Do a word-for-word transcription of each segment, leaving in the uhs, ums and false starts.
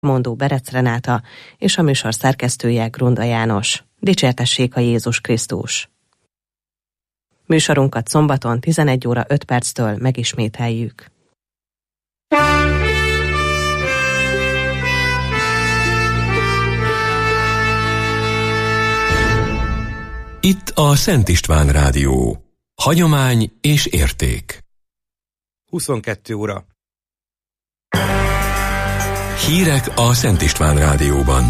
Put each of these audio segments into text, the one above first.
mondó Berec Renáta és a műsor szerkesztője Grunda János. Dicsértessék a Jézus Krisztus! Műsorunkat szombaton tizenegy óra öt perctől megismételjük. Itt a Szent István Rádió. Hagyomány és érték. huszonkettő óra. Hírek a Szent István Rádióban.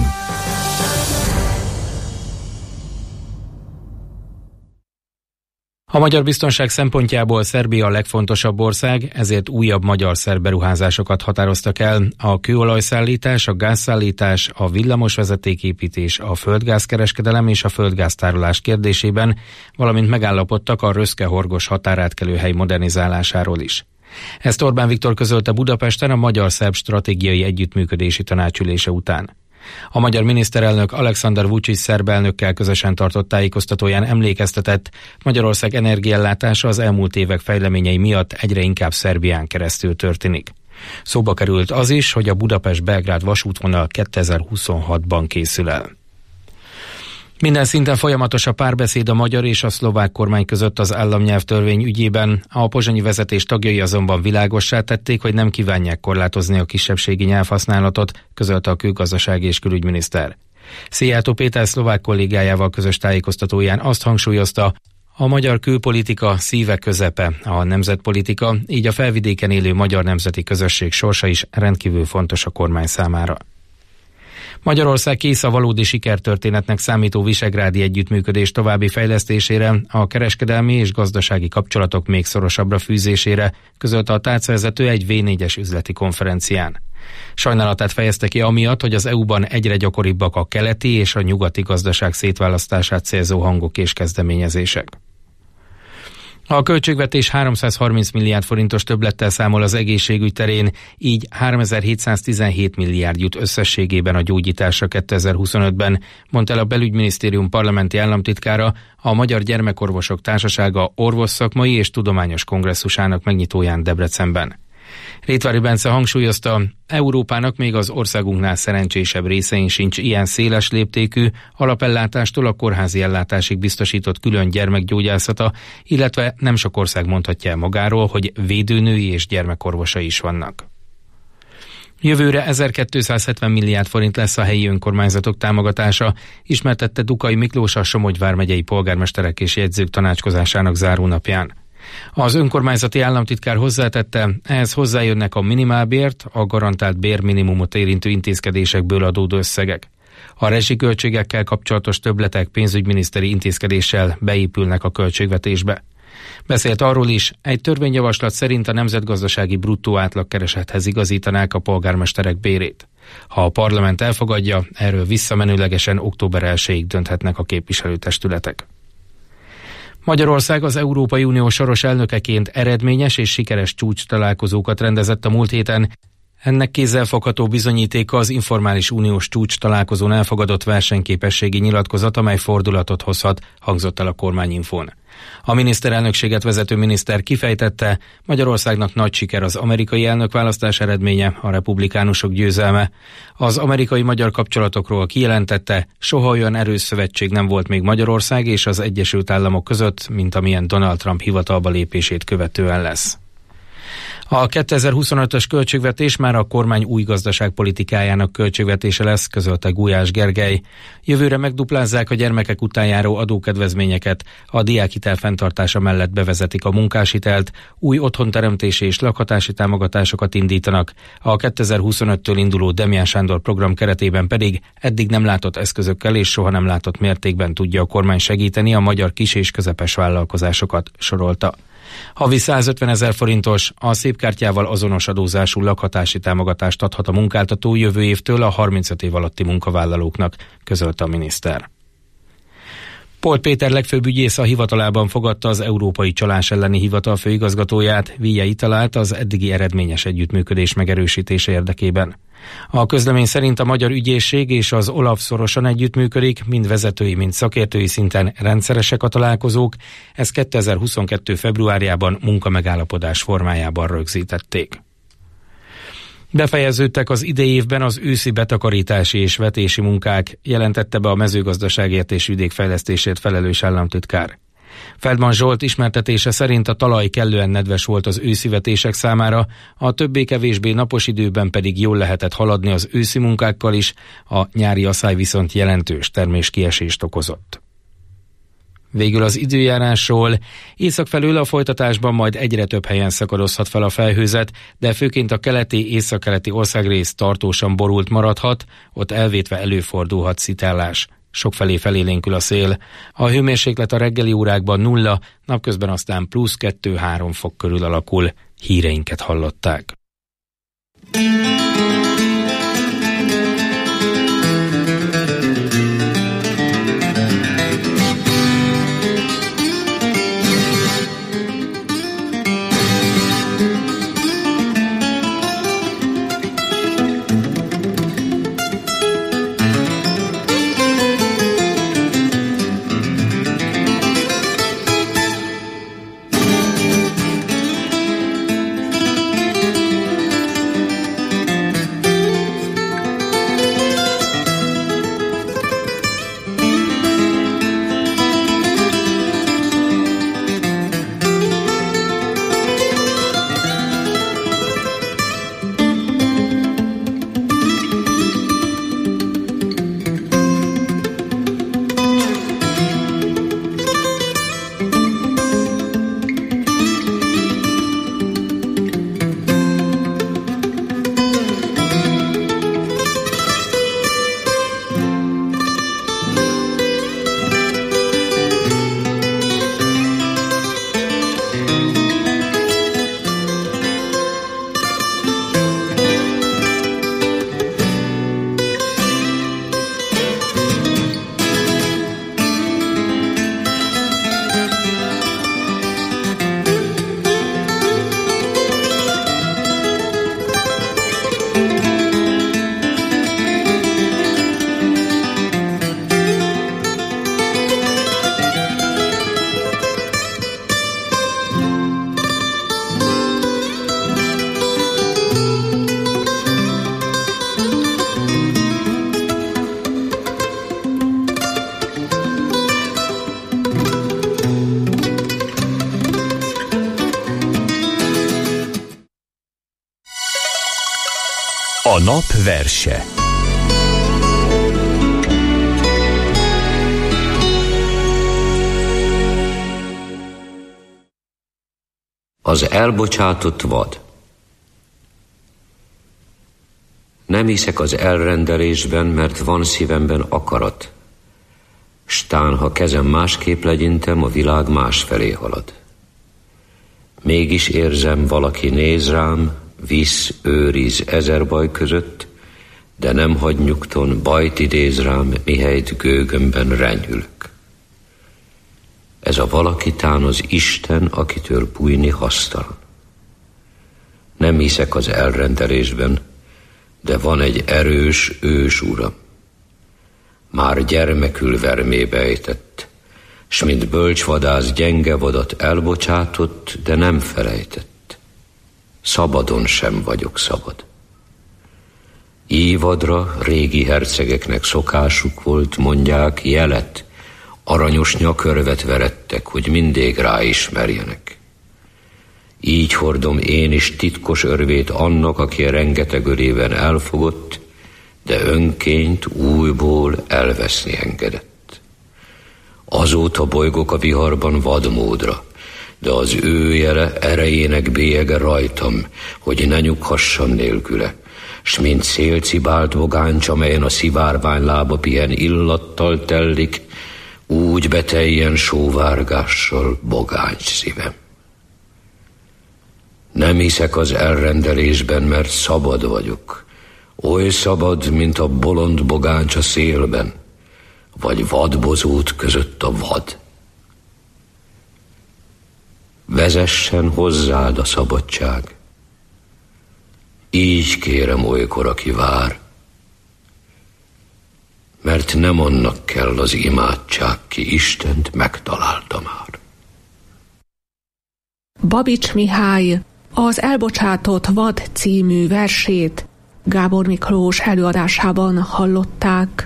A magyar biztonság szempontjából Szerbia a legfontosabb ország, ezért újabb magyar-szerb beruházásokat határoztak el. A kőolajszállítás, a gázszállítás, a villamosvezetéképítés, a földgázkereskedelem és a földgáztárolás kérdésében, valamint megállapodtak a Röszke-Horgos határátkelőhely modernizálásáról is. Ezt Orbán Viktor közölte Budapesten a Magyar-Szerb Stratégiai Együttműködési Tanácsülése után. A magyar miniszterelnök Alexander Vučić szerb elnökkel közösen tartott tájékoztatóján emlékeztetett, Magyarország energiaellátása az elmúlt évek fejleményei miatt egyre inkább Szerbián keresztül történik. Szóba került az is, hogy a Budapest-Belgrád vasútvonal kétezer-huszonhatban készül el. Minden szinten folyamatos a párbeszéd a magyar és a szlovák kormány között az államnyelvtörvény ügyében. A pozsonyi vezetés tagjai azonban világossá tették, hogy nem kívánják korlátozni a kisebbségi nyelvhasználatot, közölte a külgazdasági és külügyminiszter. Szijjártó Péter szlovák kollégájával közös tájékoztatóján azt hangsúlyozta, a magyar külpolitika szíve közepe a nemzetpolitika, így a felvidéken élő magyar nemzeti közösség sorsa is rendkívül fontos a kormány számára. Magyarország kész a valódi sikertörténetnek számító visegrádi együttműködés további fejlesztésére, a kereskedelmi és gazdasági kapcsolatok még szorosabbra fűzésére, közölte a tárcavezető egy vé négyes üzleti konferencián. Sajnálatát fejezte ki amiatt, hogy az é u-ban egyre gyakoribbak a keleti és a nyugati gazdaság szétválasztását célzó hangok és kezdeményezések. A költségvetés háromszázharminc milliárd forintos többlettel számol az egészségügy terén, így háromezer-hétszáztizenhét milliárd jut összességében a gyógyításra kétezer-huszonötben, mondta el a Belügyminisztérium parlamenti államtitkára a Magyar Gyermekorvosok Társasága orvosszakmai és tudományos kongresszusának megnyitóján Debrecenben. Rétvári Bence hangsúlyozta, Európának még az országunknál szerencsésebb részein sincs ilyen széles léptékű, alapellátástól a kórházi ellátásig biztosított külön gyermekgyógyászata, illetve nem sok ország mondhatja el magáról, hogy védőnői és gyermekorvosai is vannak. Jövőre ezerkétszázhetven milliárd forint lesz a helyi önkormányzatok támogatása, ismertette Dukai Miklós a Somogy vármegyei polgármesterek és jegyzők tanácskozásának zárónapján. Az önkormányzati államtitkár hozzátette, ehhez hozzájönnek a minimálbért, a garantált bérminimumot érintő intézkedésekből adódó összegek. A rezsiköltségekkel kapcsolatos többletek pénzügyminiszteri intézkedéssel beépülnek a költségvetésbe. Beszélt arról is, egy törvényjavaslat szerint a nemzetgazdasági bruttó átlagkeresethez igazítanák a polgármesterek bérét. Ha a parlament elfogadja, erről visszamenőlegesen október elsejéig dönthetnek a képviselőtestületek. Magyarország az Európai Unió soros elnökeként eredményes és sikeres csúcs találkozókat rendezett a múlt héten. Ennek kézzelfogható bizonyítéka az informális uniós csúcs találkozón elfogadott versenyképességi nyilatkozat, amely fordulatot hozhat, hangzott el a kormányinfón. A miniszterelnökséget vezető miniszter kifejtette, Magyarországnak nagy siker az amerikai elnökválasztás eredménye, a republikánusok győzelme. Az amerikai-magyar kapcsolatokról kijelentette, soha olyan erős szövetség nem volt még Magyarország és az Egyesült Államok között, mint amilyen Donald Trump hivatalba lépését követően lesz. A kétezer-huszonötös költségvetés már a kormány új gazdaságpolitikájának költségvetése lesz, közölte Gulyás Gergely. Jövőre megduplázzák a gyermekek után járó adókedvezményeket, a diákhitel fenntartása mellett bevezetik a munkáshitelt, új otthonteremtési és lakhatási támogatásokat indítanak, a kétezer-huszonöttől induló Demján Sándor program keretében pedig eddig nem látott eszközökkel és soha nem látott mértékben tudja a kormány segíteni a magyar kis- és közepes vállalkozásokat, sorolta. Havi százötvenezer forintos, a szépkártyával azonos adózású lakhatási támogatást adhat a munkáltató jövő évtől a harmincöt év alatti munkavállalóknak, közölte a miniszter. Polt Péter legfőbb ügyész a hivatalában fogadta az Európai Csalás elleni hivatal főigazgatóját, Vigyei Talált az eddigi eredményes együttműködés megerősítése érdekében. A közlemény szerint a magyar ügyészség és az OLAF szorosan együttműködik, mind vezetői, mind szakértői szinten rendszeresek a találkozók, ezt kétezer-huszonkettő februárjában munkamegállapodás formájában rögzítették. Befejeződtek az idei évben az őszi betakarítási és vetési munkák, jelentette be a mezőgazdaságért és vidékfejlesztésért felelős államtitkár. Feldman Zsolt ismertetése szerint a talaj kellően nedves volt az őszi vetések számára, a többé-kevésbé napos időben pedig jól lehetett haladni az őszi munkákkal is, a nyári aszály viszont jelentős terméskiesést okozott. Végül az időjárásról. Észak felől a folytatásban majd egyre több helyen szakadozhat fel a felhőzet, de főként a keleti, északkeleti országrész tartósan borult maradhat, ott elvétve előfordulhat szitellás. Sokfelé felélénkül a szél. A hőmérséklet a reggeli órákban nulla, napközben aztán plusz kettő-három fok körül alakul. Híreinket hallották. A nap verse. Az elbocsátott vad. Nem hiszek az elrendelésben, mert van szívemben akarat. Stán, ha kezem másképp legyintem, a világ másfelé halad. Mégis érzem, valaki néz rám, visz, őriz ezer baj között, de nem hagy nyugton, bajt idéz rám, mihelyt gőgömben renyhülök. Ez a valaki tán az Isten, akitől bújni hasztalan. Nem hiszek az elrendelésben, de van egy erős ős uram. Már gyermekül vermébe ejtett, s mint bölcsvadász gyenge vadat elbocsátott, de nem felejtett. Szabadon sem vagyok szabad. Évadra régi hercegeknek szokásuk volt, mondják, jelet, aranyos nyakörvet verettek, hogy mindig ráismerjenek. Így hordom én is titkos örvét annak, aki rengeteg örében elfogott, de önként újból elveszni engedett. Azóta bolygok a viharban vadmódra, de az ő jele erejének bélyege rajtam, hogy ne nyughassam nélküle, s mint szélcibált bogáncs, amelyen a szivárvány lába pihen illattal tellik, úgy beteljen sóvárgással bogáncs szívem. Nem hiszek az elrendelésben, mert szabad vagyok, oly szabad, mint a bolond bogáncs a szélben, vagy vadbozót között a vad. Vezessen hozzád a szabadság, így kérem olykor, aki vár, mert nem annak kell az imádság, ki Istent megtalálta már. Babics Mihály az Elbocsátott vad című versét Gábor Miklós előadásában hallották.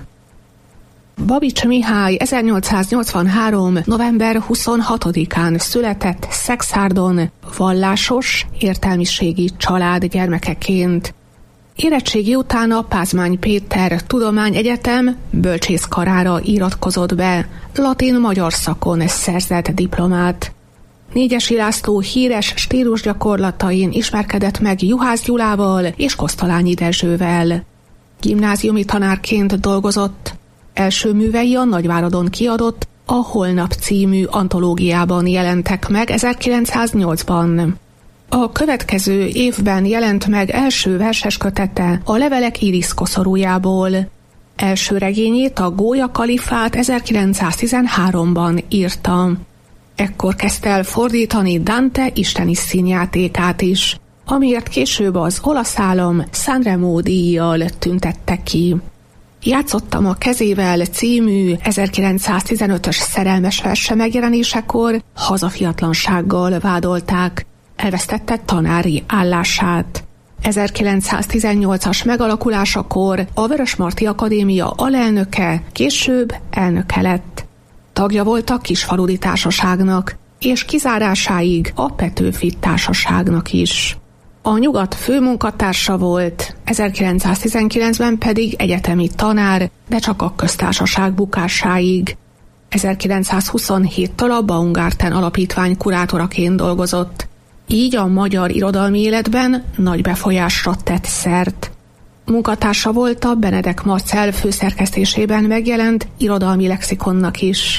Babics Mihály ezernyolcszáznyolcvanhárom. november huszonhatodikán született Szexárdon, vallásos, értelmiségi család gyermekeként. Érettségi után a Pázmány Péter Tudományegyetem bölcsészkarára iratkozott be, latin-magyar szakon szerzett diplomát. Négyesi László híres stílusgyakorlatain ismerkedett meg Juhász Gyulával és Kosztolányi Dezsővel. Gimnáziumi tanárként dolgozott. Első művei a Nagyváradon kiadott A Holnap című antológiában jelentek meg ezerkilencszáznyolcban. A következő évben jelent meg első verseskötete a Levelek Irisz koszorújából. Első regényét, a Gólya Kalifát ezerkilencszáztizenháromban írta. Ekkor kezdte el fordítani Dante isteni színjátékát is, amiért később az olasz állam Sanremo díjjal tüntette ki. Játszottam a kezével című ezerkilencszáztizenötös szerelmes verse megjelenésekor hazafiatlansággal vádolták, elvesztette tanári állását. ezerkilencszáztizennyolcas megalakulásakor a Vörösmarty Akadémia alelnöke, később elnöke lett. Tagja volt a Kisfaludy Társaságnak, és kizárásáig a Petőfi Társaságnak is. A Nyugat főmunkatársa volt, ezerkilencszáztizenkilencben pedig egyetemi tanár, de csak a Köztársaság bukásáig. ezerkilencszázhuszonhéttől a Baumgarten Alapítvány kurátoraként dolgozott. Így a magyar irodalmi életben nagy befolyásra tett szert. Munkatársa volt a Benedek Marcell főszerkesztésében megjelent Irodalmi Lexikonnak is.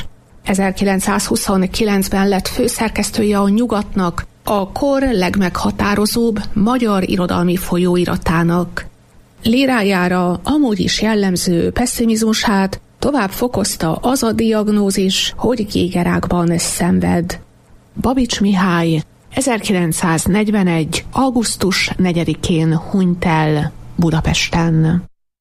ezerkilencszázhuszonkilencben lett főszerkesztője a Nyugatnak, a kor legmeghatározóbb magyar irodalmi folyóiratának. Lírájára amúgy is jellemző pesszimizmusát tovább fokozta az a diagnózis, hogy gégerákban szenved. Babics Mihály ezerkilencszáznegyvenegy. augusztus negyedikén hunyt el Budapesten.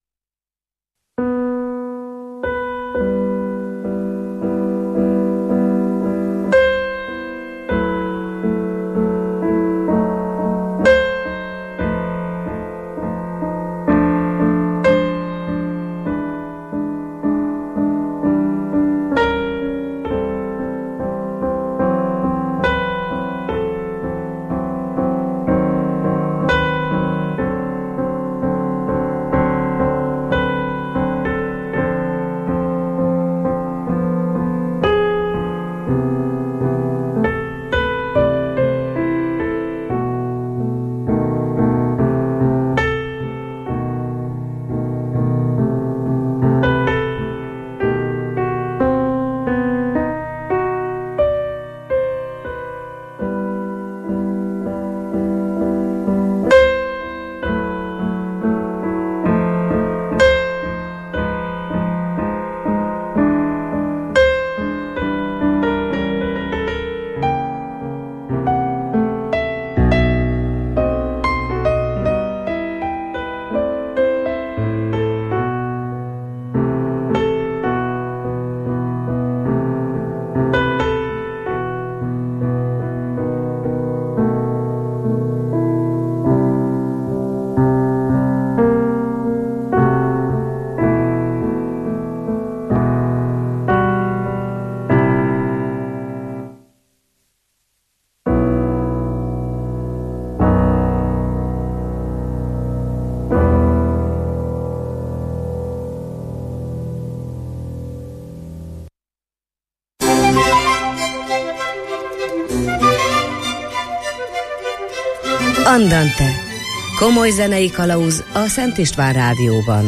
Andante. Komoly zenei kalauz a Szent István Rádióban.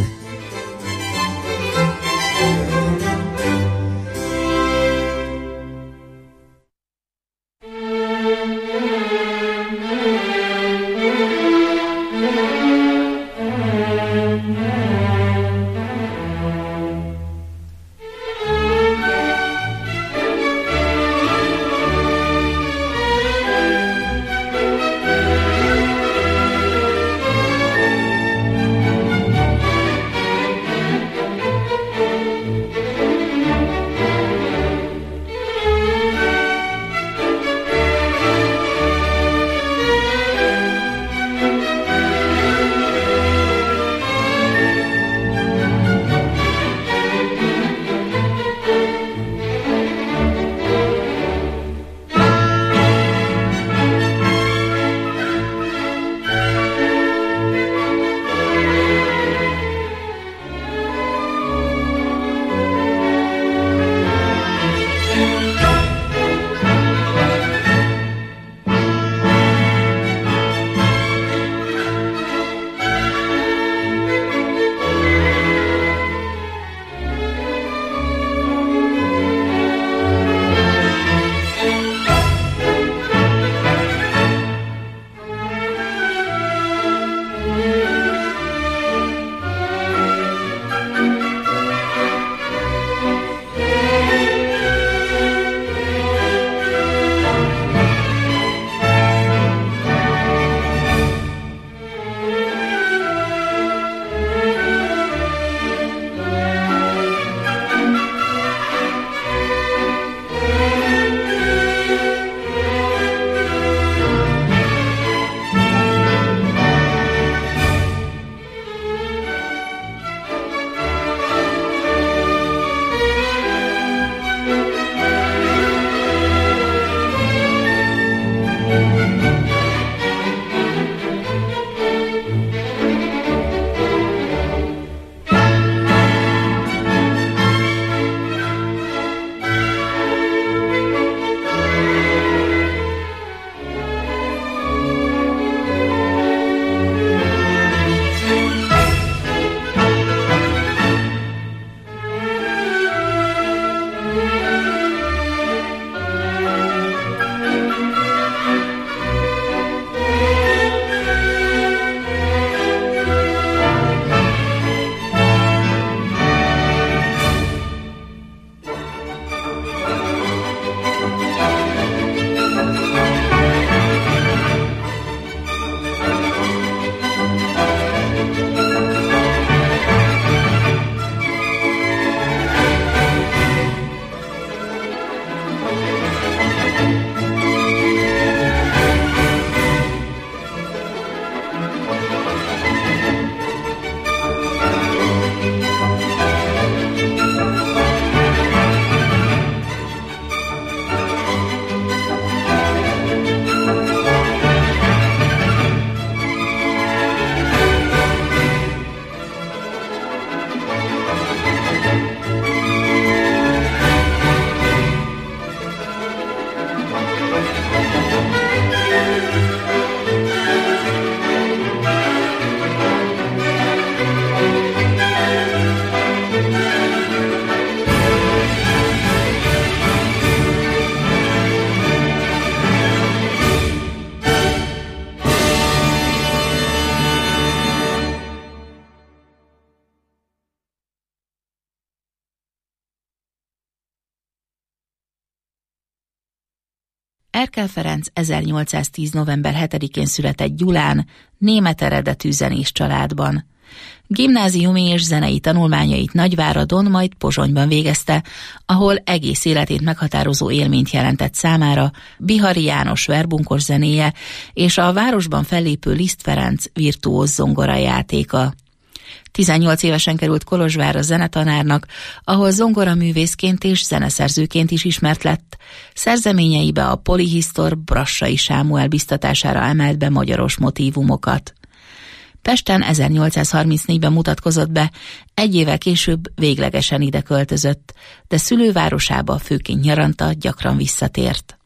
Erkel Ferenc ezernyolcszáztíz. november hetedikén született Gyulán, német eredetű zenés családban. Gimnáziumi és zenei tanulmányait Nagyváradon, majd Pozsonyban végezte, ahol egész életét meghatározó élményt jelentett számára Bihari János verbunkos zenéje és a városban fellépő Liszt Ferenc virtuóz zongorajátéka. tizennyolc évesen került Kolozsvárra zenetanárnak, ahol zongoraművészként és zeneszerzőként is ismert lett. Szerzeményeibe a polihisztor Brassai Sámuel biztatására emelt be magyaros motívumokat. Pesten ezernyolcszázharmincnégyben mutatkozott be, egy évvel később véglegesen ide költözött, de szülővárosába főként nyaranta gyakran visszatért.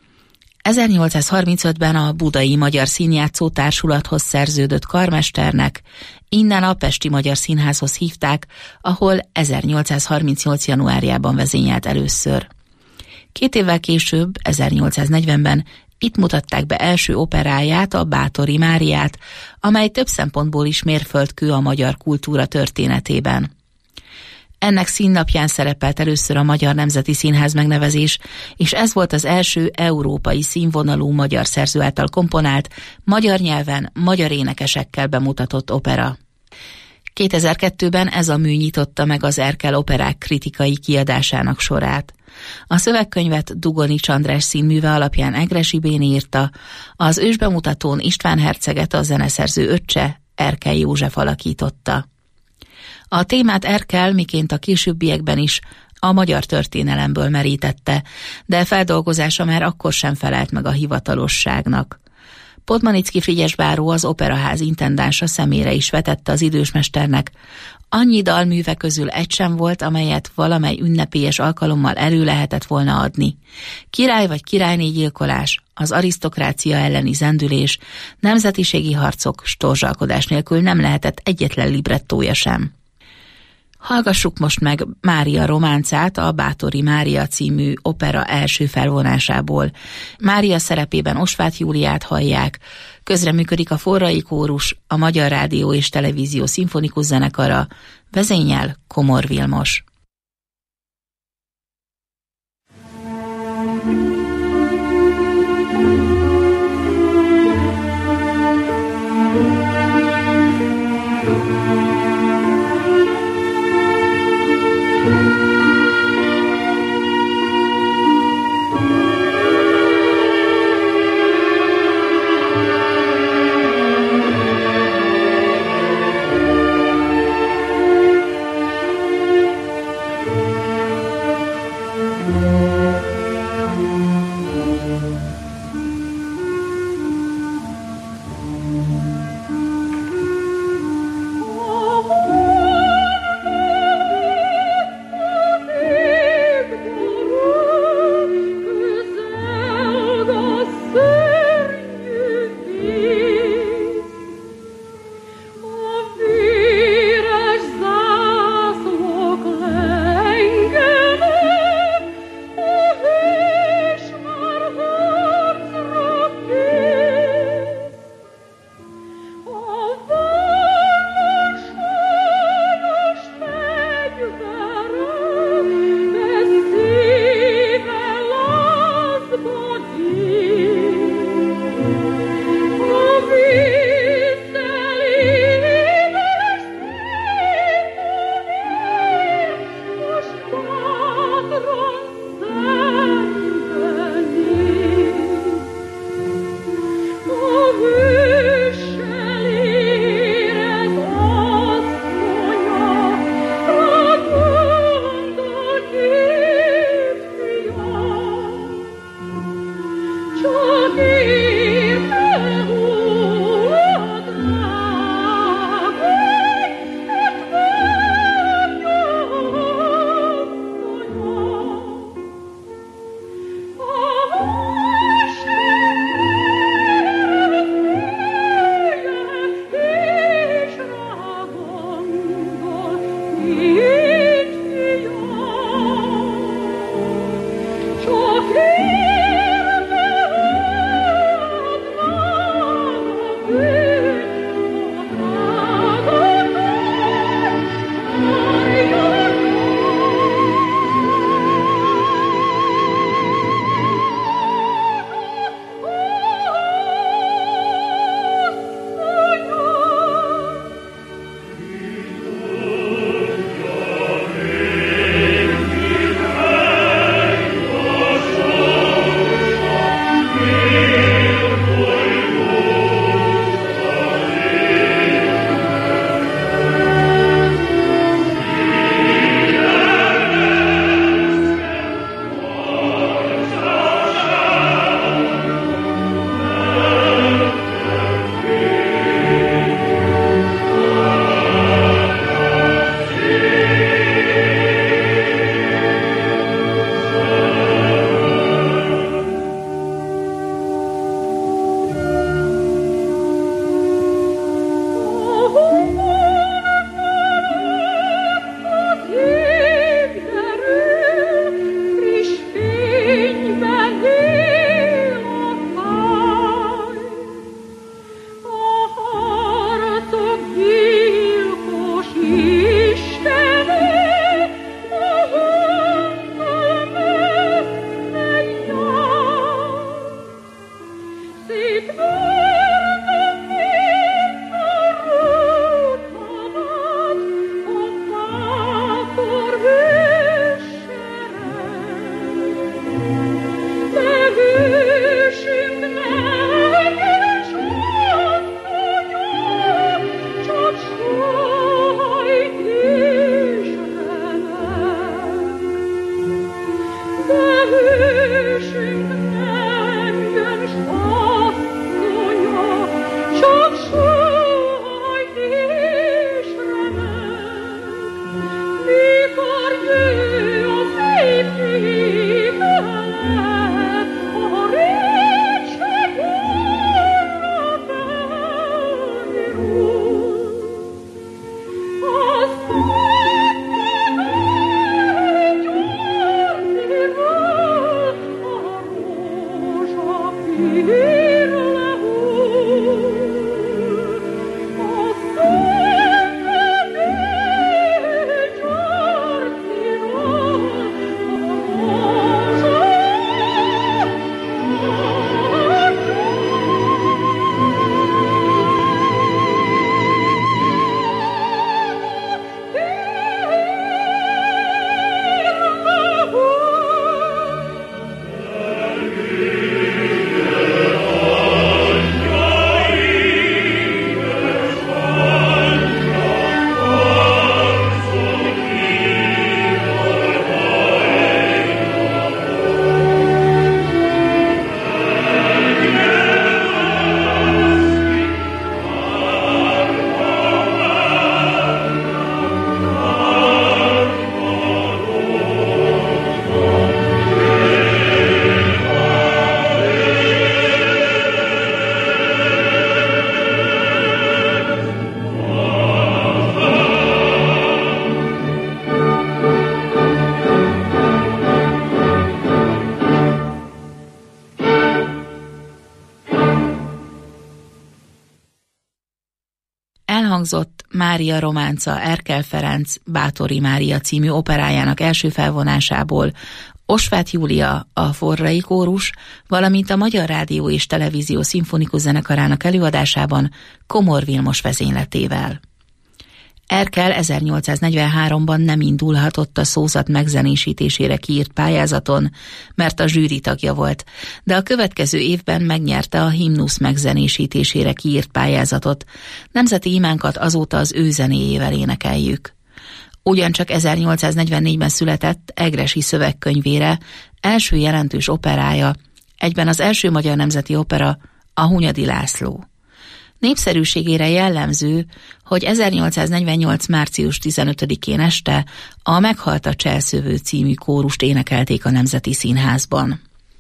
ezernyolcszázharmincötben a Budai Magyar Színjátszó Társulathoz szerződött karmesternek, innen a Pesti Magyar Színházhoz hívták, ahol ezernyolcszázharmincnyolc. januárjában vezényelt először. Két évvel később, ezernyolcszáznegyvenben itt mutatták be első operáját, a Báthori Máriát, amely több szempontból is mérföldkő a magyar kultúra történetében. Ennek színnapján szerepelt először a Magyar Nemzeti Színház megnevezés, és ez volt az első európai színvonalú magyar szerző által komponált, magyar nyelven, magyar énekesekkel bemutatott opera. kétezer-kettőben ez a mű nyitotta meg az Erkel operák kritikai kiadásának sorát. A szövegkönyvet Dugonics András színműve alapján Egressy Béni írta, az ősbemutatón István herceget a zeneszerző öccse, Erkel József alakította. A témát Erkel, miként a későbbiekben is, a magyar történelemből merítette, de feldolgozása már akkor sem felelt meg a hivatalosságnak. Podmanicki Frigyes báró, az operaház intendánsa szemére is vetette az idős mesternek: annyi dalműve közül egy sem volt, amelyet valamely ünnepélyes alkalommal elő lehetett volna adni. Király vagy királyné gyilkolás, az arisztokrácia elleni zendülés, nemzetiségi harcok, storzsalkodás nélkül nem lehetett egyetlen librettója sem. Hallgassuk most meg Mária románcát, a Báthori Mária című opera első felvonásából. Mária szerepében Osváth Júliát hallják, közreműködik a Forrai Kórus, a Magyar Rádió és Televízió Szimfonikus Zenekara, vezényel Komor Vilmos. elhangzott Mária Románca Erkel Ferenc Báthori Mária című operájának első felvonásából Osváth Júlia a Forrai Kórus, valamint a Magyar Rádió és Televízió Szimfonikus Zenekarának előadásában Komor Vilmos vezényletével. Erkel ezernyolcszáznegyvenháromban nem indulhatott a szózat megzenésítésére kiírt pályázaton, mert a zsűri tagja volt, de a következő évben megnyerte a himnusz megzenésítésére kiírt pályázatot. Nemzeti imánkat azóta az ő zenéjével énekeljük. Ugyancsak ezernyolcszáznegyvennégyben született Egressy szövegkönyvére első jelentős operája, egyben az első magyar nemzeti opera, a Hunyadi László. Népszerűségére jellemző, hogy ezernyolcszáznegyvennyolc. március tizenötödikén este a Meghalt a Cselszövő című kórust énekelték a Nemzeti Színházban.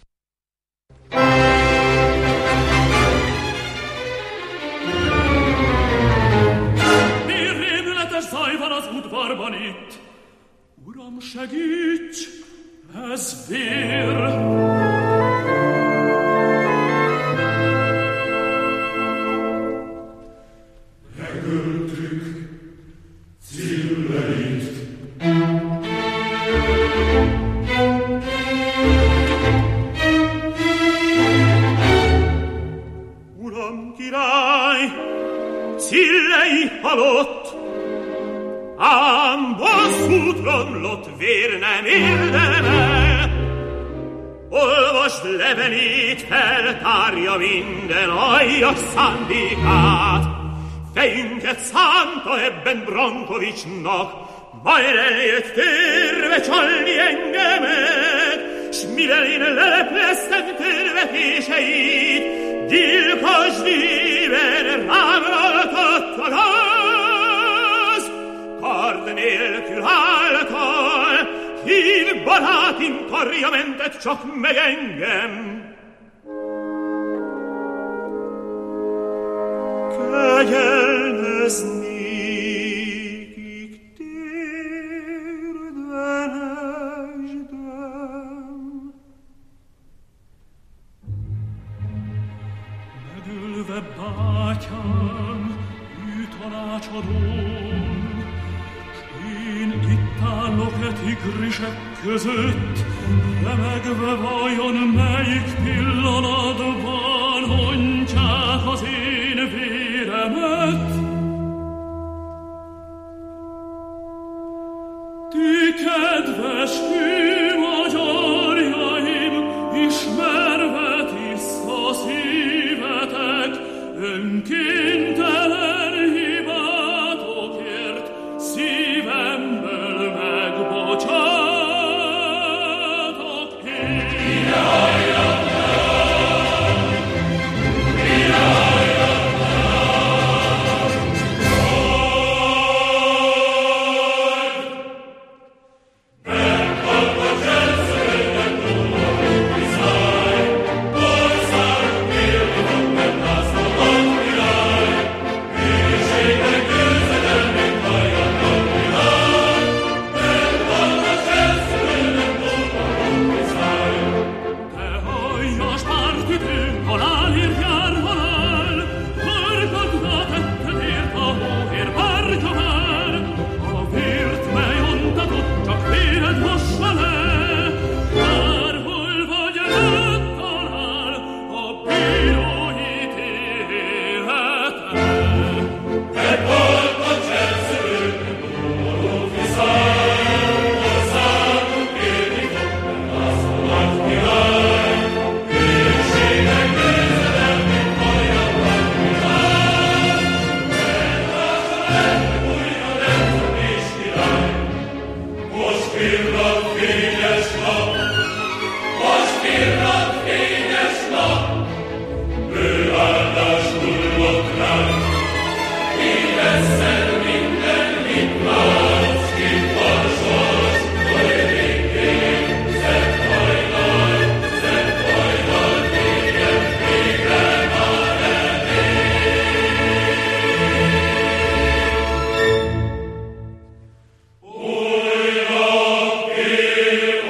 Miért rémületes zaj van az udvarban itt? Uram, segíts! Ez vér! Megöltük Cilleit. Uram király, Cillei halott, ám bosszút romlott vér nem érdemel. Olvasd levelét, feltárja minden aljas szándékát. Fejünket szánta ebben Brankovicsnak, majd eljött térve csalni engemet, s mivel én lelepleztem térvetéseit, gyilkos díveren rám ragadt a gáz. Kard nélkül által, hív barátim karja mentet csak meg engem. Kegyelmeznékig térdenesdem. Megölve bátyám, ő tanácsadóm, s én itt állok e tigrisek között, remegve vajon melyik pillanatban hontják az én véremet. Ti kedves hű magyarjaim, ismerve tiszta szívetek, önkéntelen hibátokért szívemből megbocsátok én. Újra él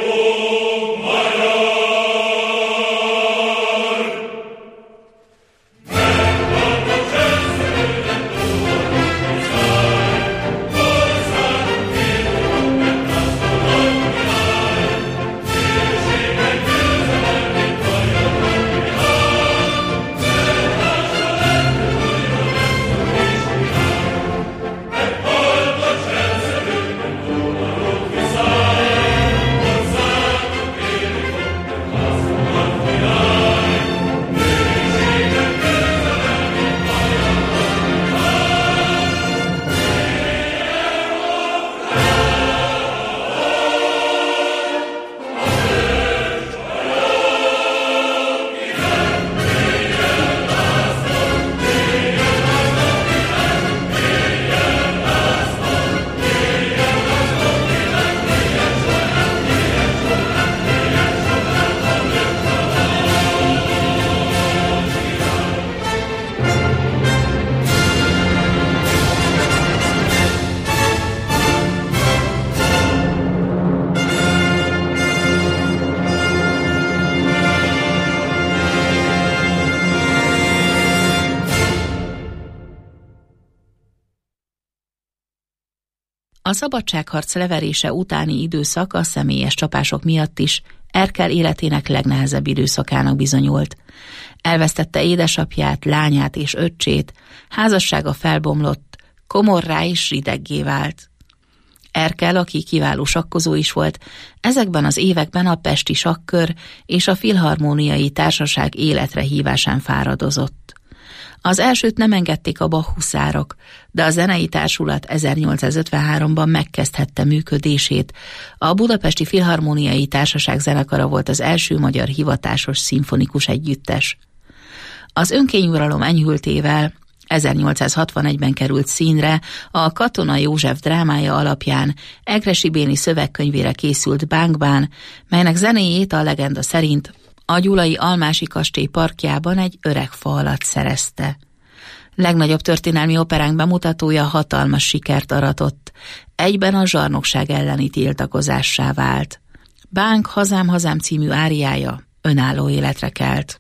A szabadságharc leverése utáni időszak a személyes csapások miatt is Erkel életének legnehezebb időszakának bizonyult. Elvesztette édesapját, lányát és öccsét, házassága felbomlott, komorrá és rideggé vált. Erkel, aki kiváló sakkozó is volt, ezekben az években a Pesti Sakkör és a Filharmóniai Társaság életre hívásán fáradozott. Az elsőt nem engedték a Bach-huszárok, de a zenei társulat ezernyolcszázötvenháromban megkezdhette működését. A Budapesti Filharmóniai Társaság zenekara volt az első magyar hivatásos szimfonikus együttes. Az önkényuralom enyhültével ezernyolcszázhatvanegyben került színre a Katona József drámája alapján Egressy Béni szövegkönyvére készült Bánkbán, melynek zenéjét a legenda szerint a gyulai Almási kastély parkjában egy öreg fa alatt szerezte. Legnagyobb történelmi operánk bemutatója hatalmas sikert aratott, egyben a zsarnokság elleni tiltakozássá vált. Bánk Hazám, hazám című áriája önálló életre kelt.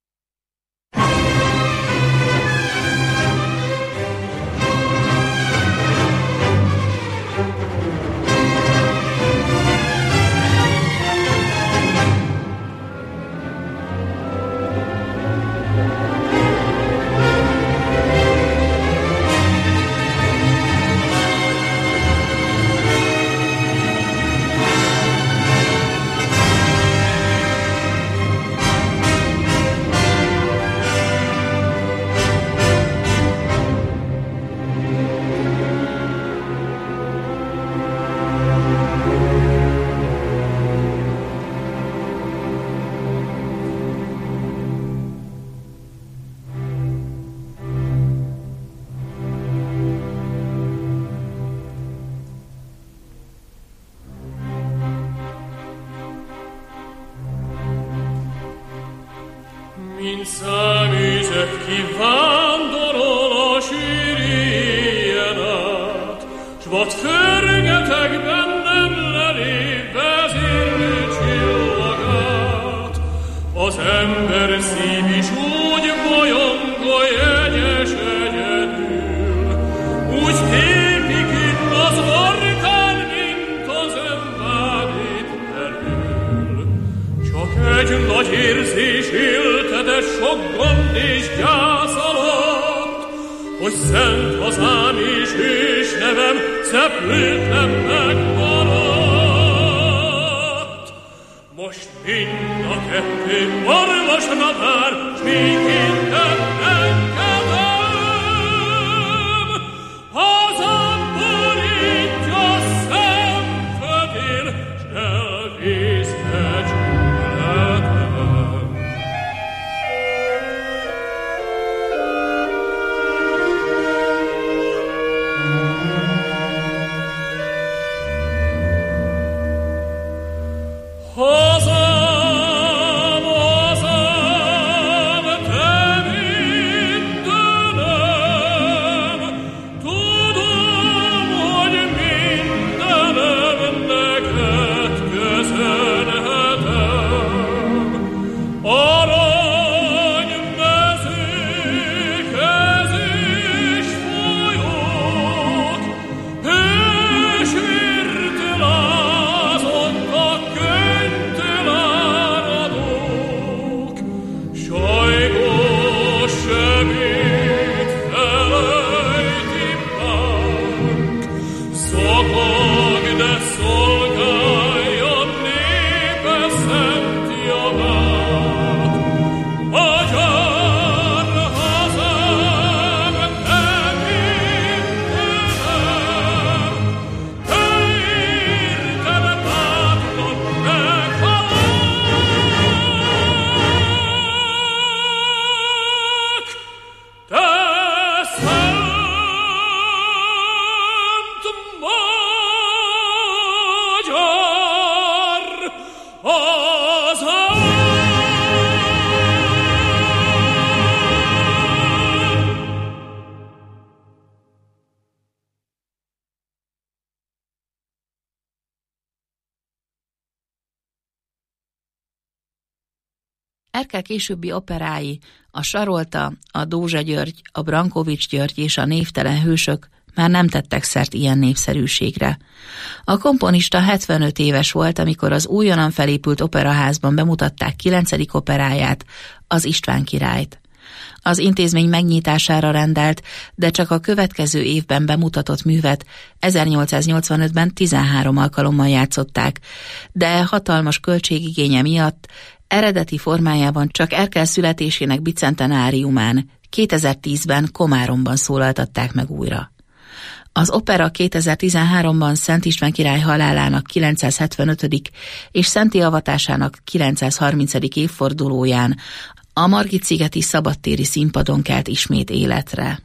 Erkel későbbi operái, a Sarolta, a Dózsa György, a Brankovics György és a Névtelen hősök már nem tettek szert ilyen népszerűségre. A komponista hetvenöt éves volt, amikor az újonnan felépült operaházban bemutatták kilencedik operáját, az István királyt. Az intézmény megnyitására rendelt, de csak a következő évben bemutatott művet ezernyolcszáznyolcvanötben tizenhárom alkalommal játszották, de hatalmas költségigénye miatt eredeti formájában csak Erkel születésének bicentenáriumán kétezer-tízben Komáromban szólaltatták meg újra. Az opera kétezer-tizenháromban Szent István király halálának kilencszázhetvenötödik és szentté avatásának kilencszázharmincadik évfordulóján a Margit-szigeti szabadtéri színpadon kelt ismét életre.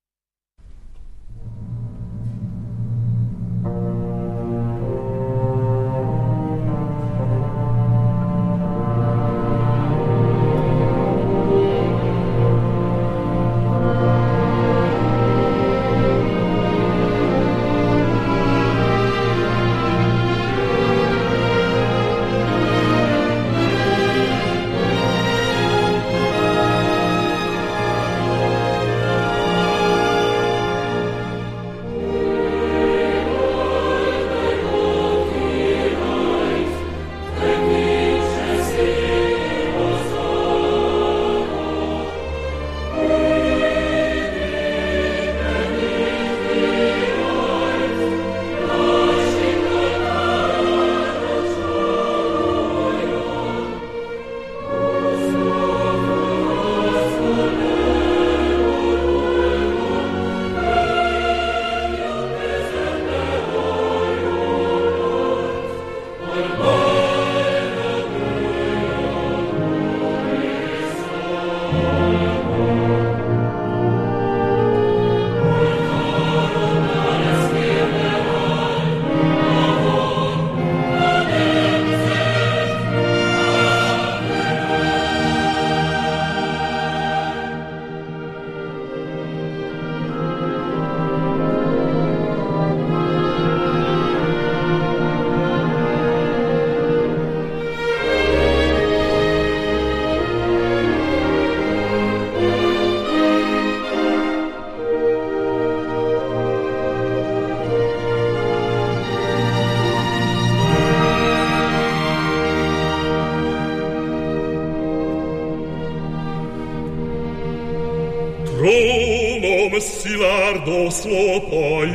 Trónom szilárd oszlopai,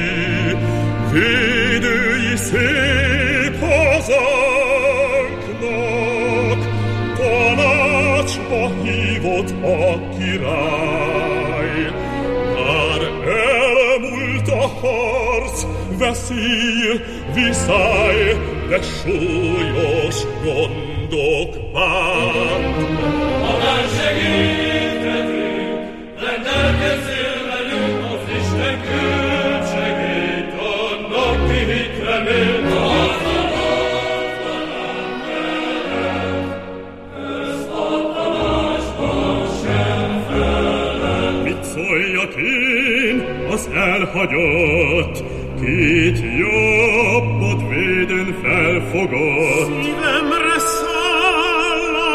védői szép hazánknak, tanácsba hívott a király. Már elmúlt a harc, veszély, viszály, de súlyos gondok bánt. Magán segíthetünk, rendelkezzél velünk, az Isten küld segít, annak ki mit remél, az a naptanán mellett, ezt a tanácsban sem felel. Mit szóljak én, az elhagyott, két jobbot védőn felfogott. Szívemre száll a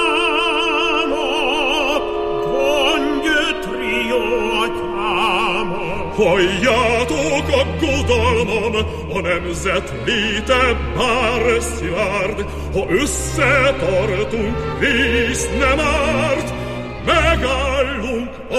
bámat, gondgyötrió atyámat. Halljátok aggodalmam, a nemzet léte bár szilárd, ha összetartunk, vész nem árt, megállunk a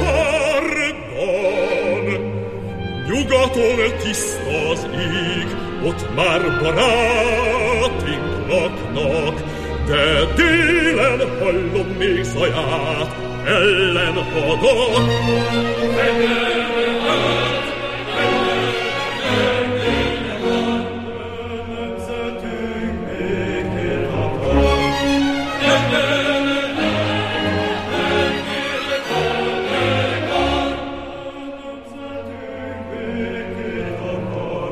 viharban. Nyugaton tiszta az ég, ott már barátink laknak, de délen hallom még zaját, ellenhadak. Fegyverre állt, fegyverre délre van, nemzetünk békét akar. Fegyverre állt, fegyverre van, nemzetünk békét akar.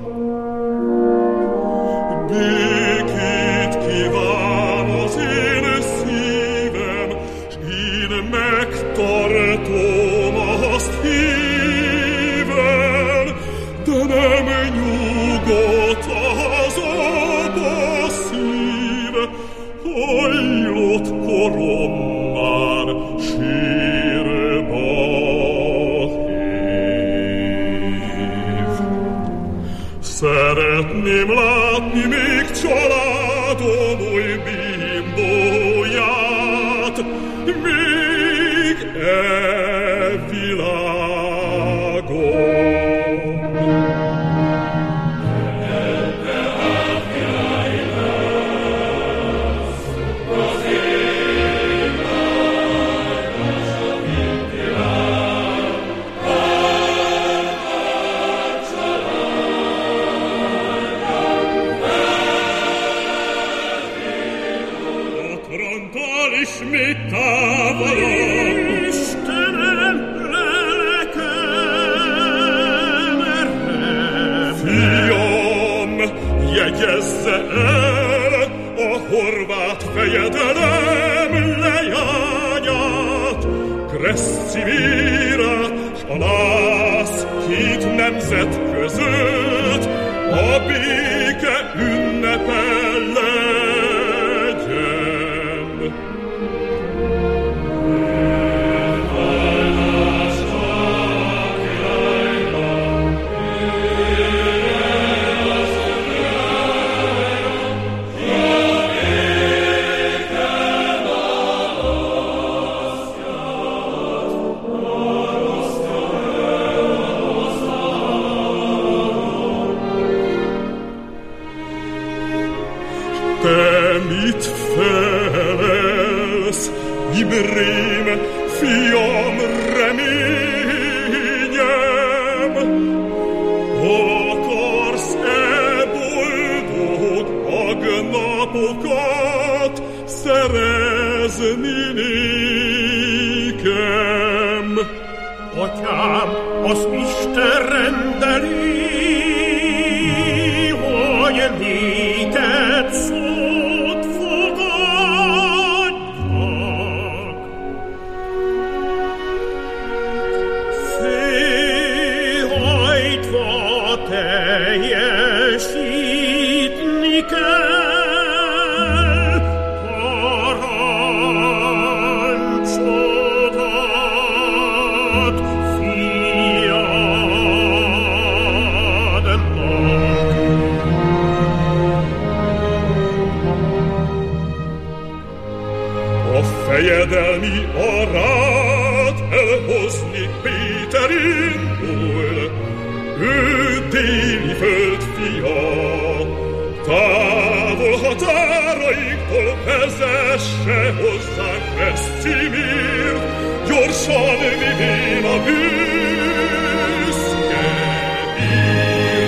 Békét kíván az én szívem, s én megtartom azt híven, de nem nyugodt az apa szív, hajlott korom már sírba hív. Szeretném látni még családom oly bimbóját, még e világon. Ismét távolabb, Istenem, lelkem erre. Fiam, jegyezze el a horvát fejedelem leányát, Kresszivírát, s a lász két nemzet között a béke ünnepe legyen. Te mit felelsz, Imrém, fiam, reményem? Akarsz-e boldog agnapokat szerezni nékem? Atyám, az Isten rendeli, hogy néked szót fogadjak. Félhajtva teljesítni kell parancsot fiadnak. A fejedelmi arát elhozni Péter indul, ő déli föld fia. Távol határainktól vezesse hozzánk Kresszimírt, gyorsan vivén a büszke ír.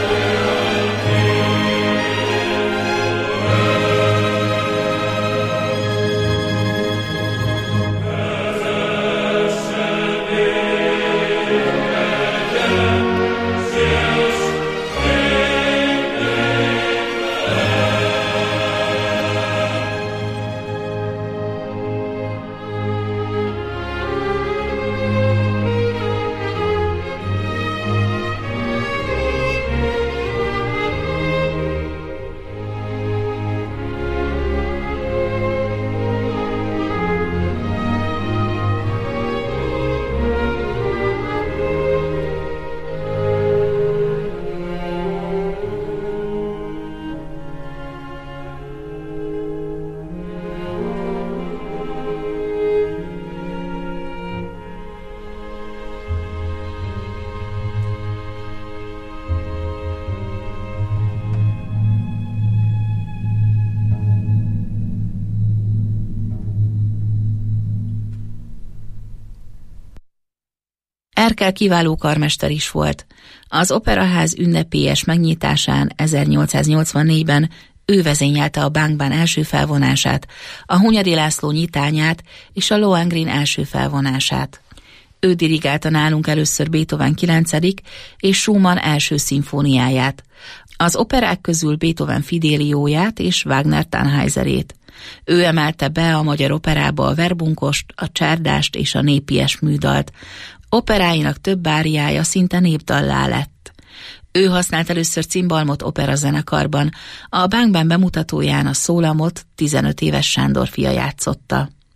Erkel kiváló karmester is volt. Az Operaház ünnepélyes megnyitásán ezernyolcszáznyolcvannégyben ő vezényelte a Bánkbán első felvonását, a Hunyadi László nyitányát és a Lohengrin első felvonását. Ő dirigálta nálunk először Beethoven kilencedik és Schumann első szimfóniáját, az operák közül Beethoven Fidélióját és Wagner Tannhäuserét. Ő emelte be a magyar operába a verbunkost, a csárdást és a népies műdalt. Operáinak több áriája szinte népdallá lett. Ő használt először cimbalmot operazenekarban, a Bánkbán bemutatóján a szólamot tizenöt éves Sándor fia játszotta.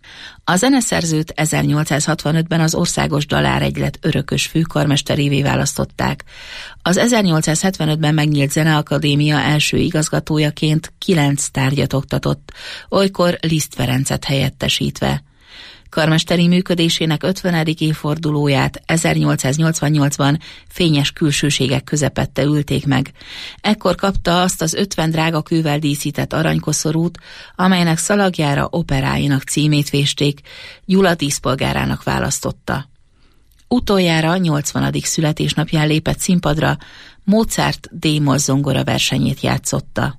A zeneszerzőt ezernyolcszázhatvanötben az Országos Daláregylet örökös főkarmesterévé választották. Az ezernyolcszázhetvenötben megnyílt Zeneakadémia első igazgatójaként kilenc tárgyat oktatott, olykor Liszt Ferencet helyettesítve. Karmesteri működésének ötvenedik évfordulóját ezernyolcszáznyolcvannyolcban fényes külsőségek közepette ülték meg. Ekkor kapta azt az ötven drágakővel díszített aranykoszorút, amelynek szalagjára operáinak címét vésték, Gyula díszpolgárának választotta. Utoljára nyolcvanadik születésnapján lépett színpadra, Mozart D-moll zongora versenyét játszotta.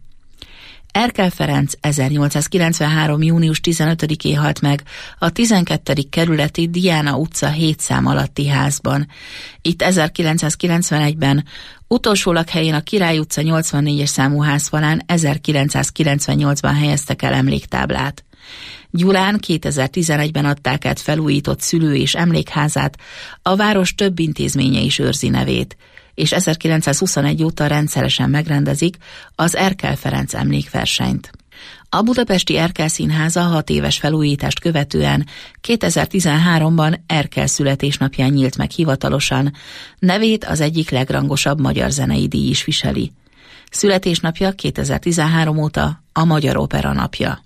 Erkel Ferenc ezernyolcszázkilencvenhárom. június tizenötödikén halt meg a tizenkettedik kerületi Diana utca hét szám alatti házban. Itt ezerkilencszázkilencvenegyben utolsó lakhelyén a Király utca nyolcvannégyes számú házfalán ezerkilencszázkilencvennyolcban helyeztek el emléktáblát. Gyulán kétezer-tizenegyben adták át felújított szülő- és emlékházát, a város több intézménye is őrzi nevét, és ezerkilencszázhuszonegy óta rendszeresen megrendezik az Erkel Ferenc emlékversenyt. A budapesti Erkel Színháza hat éves felújítást követően kétezer-tizenháromban Erkel születésnapján nyílt meg hivatalosan, nevét az egyik legrangosabb magyar zenei díj is viseli. Születésnapja kétezer-tizenhárom óta a Magyar Opera napja.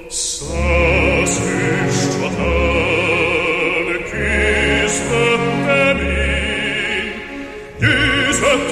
Száz füstcsatán küzdöttek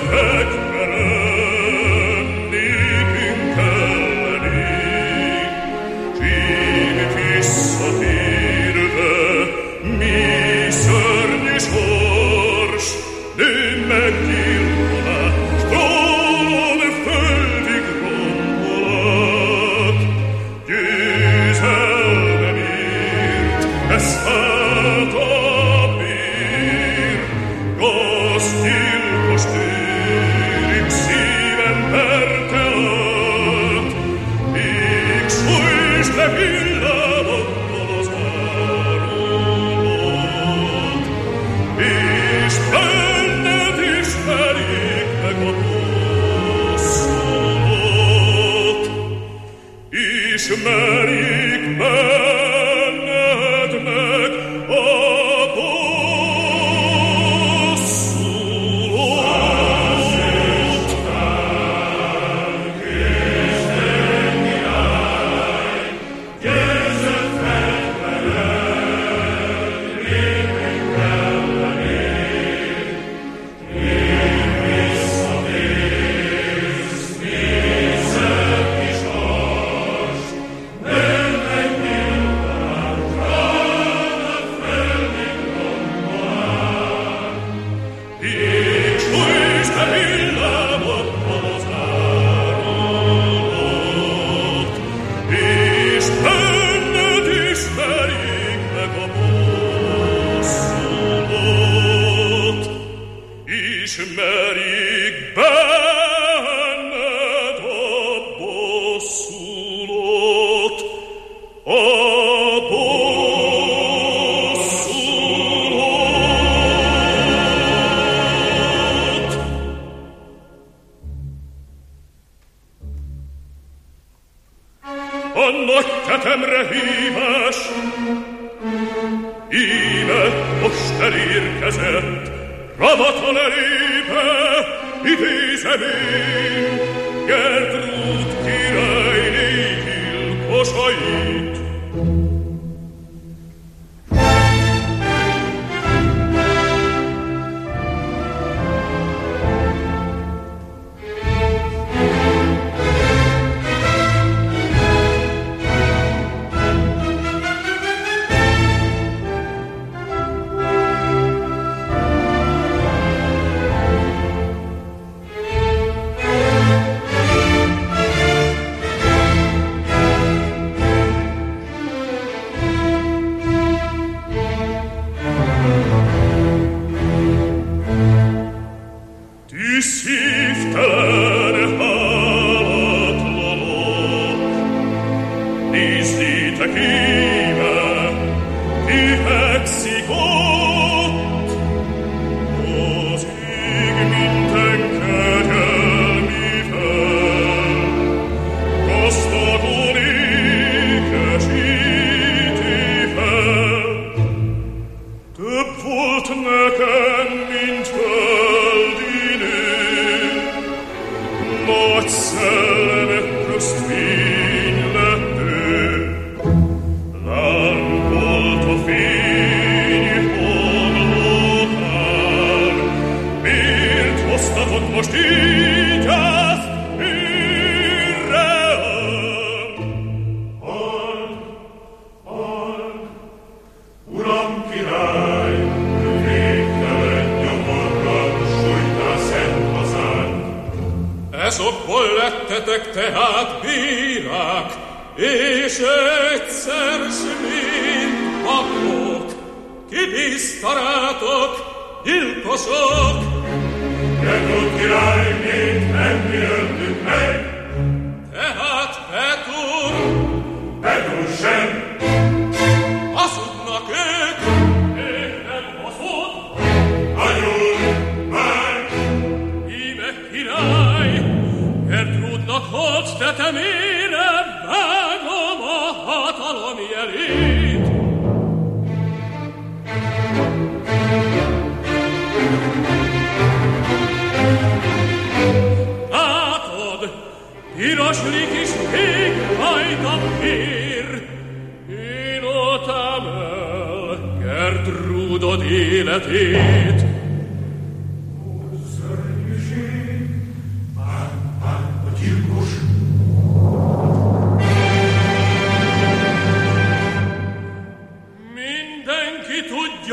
Gertrudod életét. Szörnyűség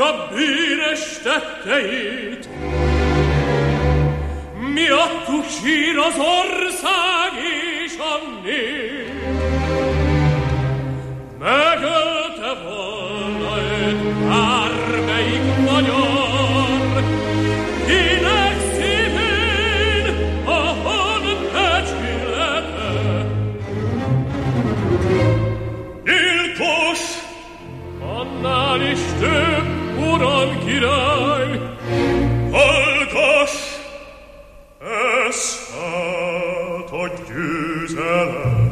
tudja bűnös tetteit. Miattuk sír az ország és a nép. Megölte volna őt bármelyik magyar, kinek szívén a honbecsülete. Gyilkos, annál is több, uram király, hallgass, ez hát a győzelem.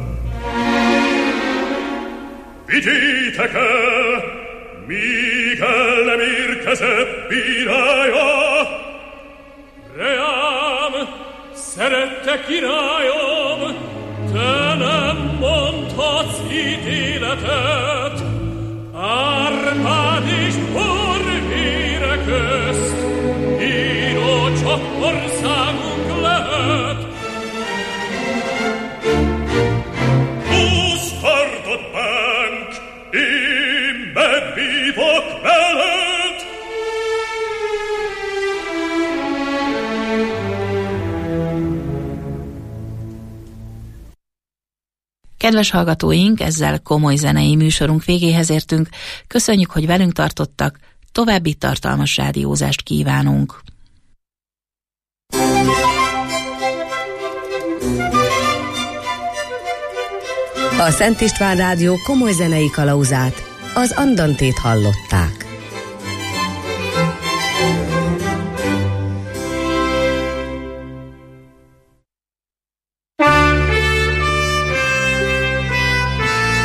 Vigyétek el, míg el nem érkezett bírája. Reám, szerette királyom, te nem mondhatsz ítéletet. Árpád és Borvére közt író csak országunk lehet. Húsz kardot bánk, én megvívok veled. Kedves hallgatóink, ezzel komoly zenei műsorunk végéhez értünk. Köszönjük, hogy velünk tartottak, további tartalmas rádiózást kívánunk. A Szent István Rádió komoly zenei kalauzát, az Andantét hallották.